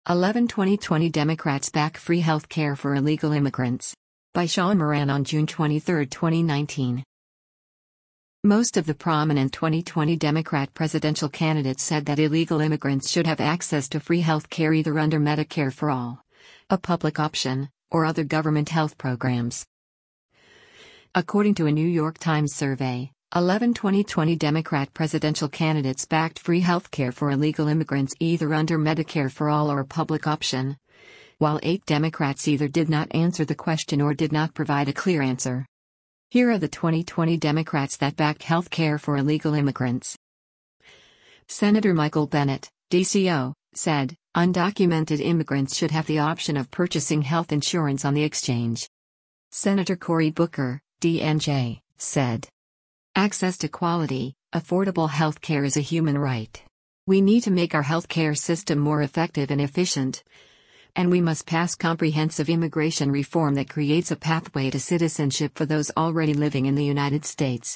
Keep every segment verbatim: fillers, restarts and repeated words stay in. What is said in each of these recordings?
eleven twenty twenty Democrats back free health care for illegal immigrants. By Sean Moran on June twenty-third, twenty nineteen. Most of the prominent twenty twenty Democrat presidential candidates said that illegal immigrants should have access to free health care either under Medicare for All, a public option, or other government health programs. According to a New York Times survey, eleven twenty twenty Democrat presidential candidates backed free health care for illegal immigrants either under Medicare for All or a public option, while eight Democrats either did not answer the question or did not provide a clear answer. Here are the twenty twenty Democrats that backed health care for illegal immigrants. Senator Michael Bennet, D C O, said, undocumented immigrants should have the option of purchasing health insurance on the exchange. Senator Cory Booker, D N J, said, access to quality, affordable health care is a human right. We need to make our health care system more effective and efficient, and we must pass comprehensive immigration reform that creates a pathway to citizenship for those already living in the United States.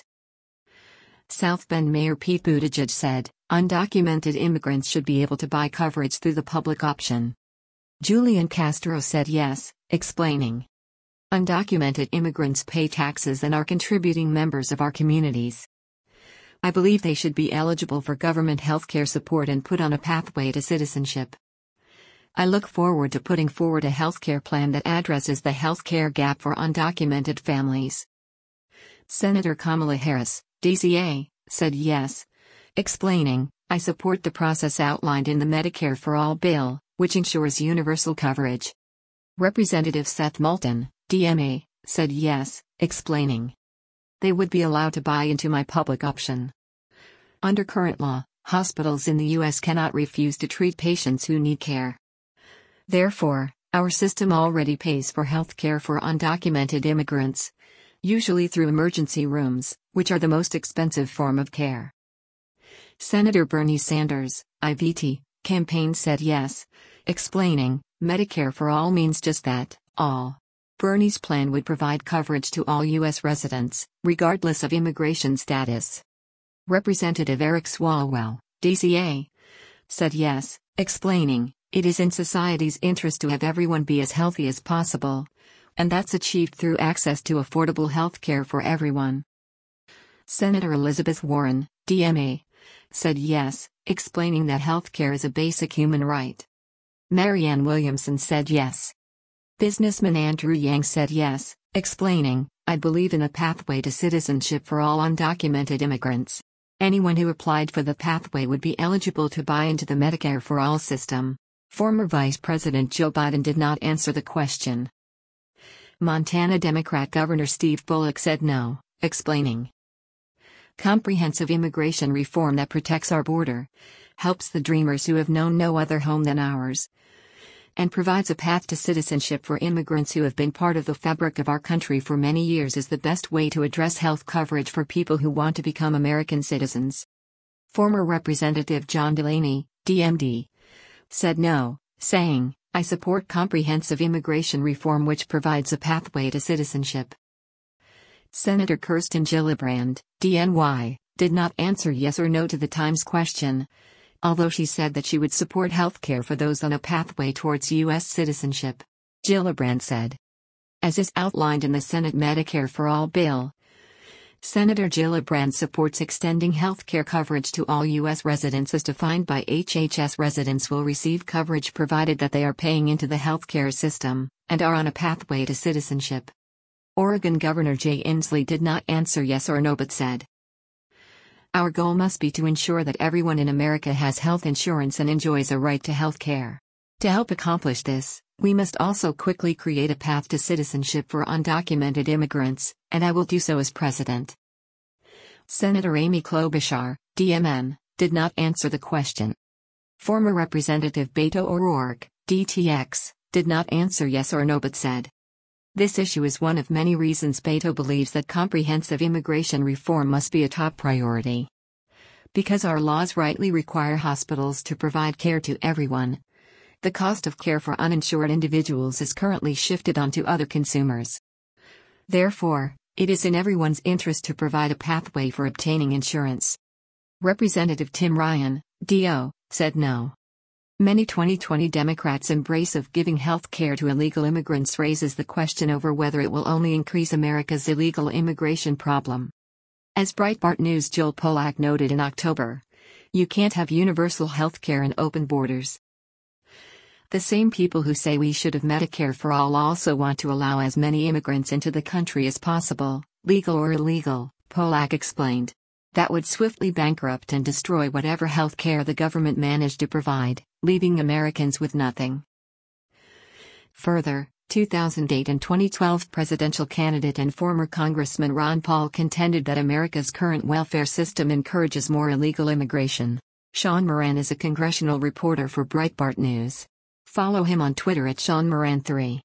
South Bend Mayor Pete Buttigieg said, undocumented immigrants should be able to buy coverage through the public option. Julian Castro said yes, explaining, undocumented immigrants pay taxes and are contributing members of our communities. I believe they should be eligible for government health care support and put on a pathway to citizenship. I look forward to putting forward a healthcare plan that addresses the healthcare gap for undocumented families. Senator Kamala Harris, D C A, said yes, explaining, I support the process outlined in the Medicare for All bill, which ensures universal coverage. Representative Seth Moulton, D M A, said yes, explaining, they would be allowed to buy into my public option. Under current law, hospitals in the U S cannot refuse to treat patients who need care. Therefore, our system already pays for health care for undocumented immigrants, usually through emergency rooms, which are the most expensive form of care. Senator Bernie Sanders, I V T, campaign said yes, explaining, Medicare for All means just that, all. Bernie's plan would provide coverage to all U S residents, regardless of immigration status. Representative Eric Swalwell, D C A, said yes, explaining, it is in society's interest to have everyone be as healthy as possible, and that's achieved through access to affordable health care for everyone. Senator Elizabeth Warren, D M A, said yes, explaining that health care is a basic human right. Marianne Williamson said yes. Businessman Andrew Yang said yes, explaining, I believe in a pathway to citizenship for all undocumented immigrants. Anyone who applied for the pathway would be eligible to buy into the Medicare for All system. Former Vice President Joe Biden did not answer the question. Montana Democrat Governor Steve Bullock said no, explaining, comprehensive immigration reform that protects our border, helps the dreamers who have known no other home than ours, and provides a path to citizenship for immigrants who have been part of the fabric of our country for many years is the best way to address health coverage for people who want to become American citizens. Former Representative John Delaney, D M D, said no, saying, I support comprehensive immigration reform which provides a pathway to citizenship. Senator Kirsten Gillibrand, D N Y, did not answer yes or no to the Times question, although she said that she would support health care for those on a pathway towards U S citizenship. Gillibrand said, as is outlined in the Senate Medicare for All bill, Senator Gillibrand supports extending health care coverage to all U S residents as defined by H H S. Residents will receive coverage provided that they are paying into the health care system and are on a pathway to citizenship. Oregon Governor Jay Inslee did not answer yes or no but said, our goal must be to ensure that everyone in America has health insurance and enjoys a right to health care. To help accomplish this, we must also quickly create a path to citizenship for undocumented immigrants, and I will do so as president. Senator Amy Klobuchar, D M N, did not answer the question. Former Representative Beto O'Rourke, D T X, did not answer yes or no but said, this issue is one of many reasons Beto believes that comprehensive immigration reform must be a top priority. Because our laws rightly require hospitals to provide care to everyone, the cost of care for uninsured individuals is currently shifted onto other consumers. Therefore, it is in everyone's interest to provide a pathway for obtaining insurance. Representative Tim Ryan, D O, said no. Many twenty twenty Democrats' embrace of giving health care to illegal immigrants raises the question over whether it will only increase America's illegal immigration problem. As Breitbart News' Joel Pollak noted in October, you can't have universal health care and open borders. The same people who say we should have Medicare for all also want to allow as many immigrants into the country as possible, legal or illegal, Pollak explained. That would swiftly bankrupt and destroy whatever health care the government managed to provide, leaving Americans with nothing. Further, two thousand eight and twenty twelve presidential candidate and former Congressman Ron Paul contended that America's current welfare system encourages more illegal immigration. Sean Moran is a congressional reporter for Breitbart News. Follow him on Twitter at Sean Moran three.